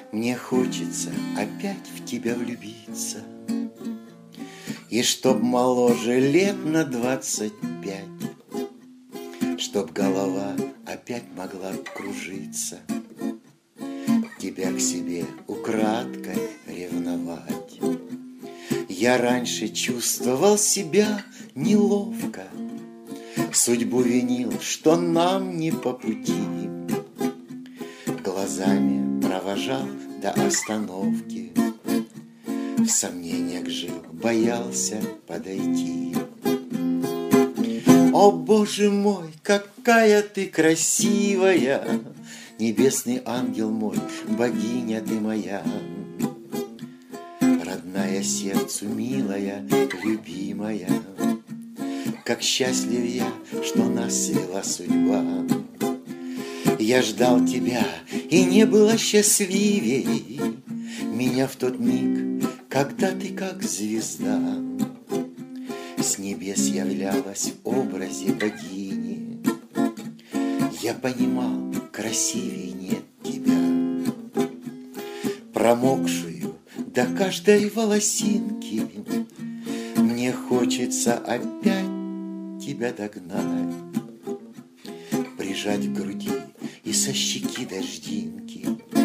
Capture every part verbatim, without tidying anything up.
Мне хочется опять в тебя влюбиться, и чтоб моложе лет на двадцать пять, чтоб голова опять могла кружиться, тебя к себе украдкой ревновать. Я раньше чувствовал себя неловко, судьбу винил, что нам не по пути, глазами провожал до остановки, в сомнениях жил, боялся подойти. О, Боже мой, какая ты красивая, небесный ангел мой, богиня ты моя, родная сердцу милая, любимая. Как счастлив я, что нас свела судьба. Я ждал тебя, и не было счастливей меня в тот миг, когда ты как звезда с небес являлась в образе богини. Я понимал, красивей нет тебя, промокшую до каждой волосинки. Мне хочется опять тебя догнать, прижать к груди и со щеки дождинки,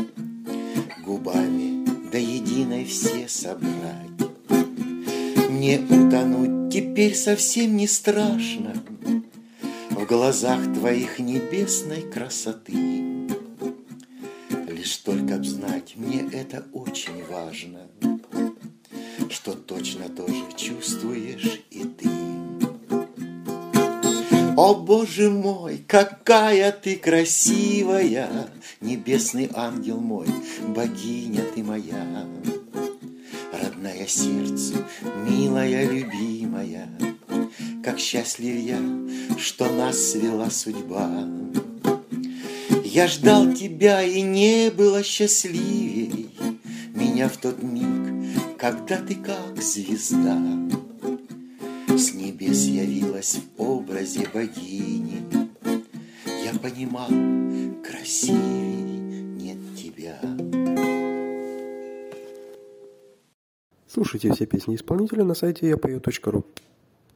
губами до единой все собрать. Мне утонуть теперь совсем не страшно в глазах твоих небесной красоты. Лишь только б знать, мне это очень важно, что точно тоже чувствуешь и ты. О, Боже мой, какая ты красивая, небесный ангел мой, богиня ты моя, родная сердцу, милая, любимая. Как счастлив я, что нас свела судьба. Я ждал тебя, и не было счастливей меня в тот миг, когда ты как звезда с небес явилась в образе богини. Я понимал, красивей нет тебя. Слушайте все песни исполнителя на сайте я пою точка ру.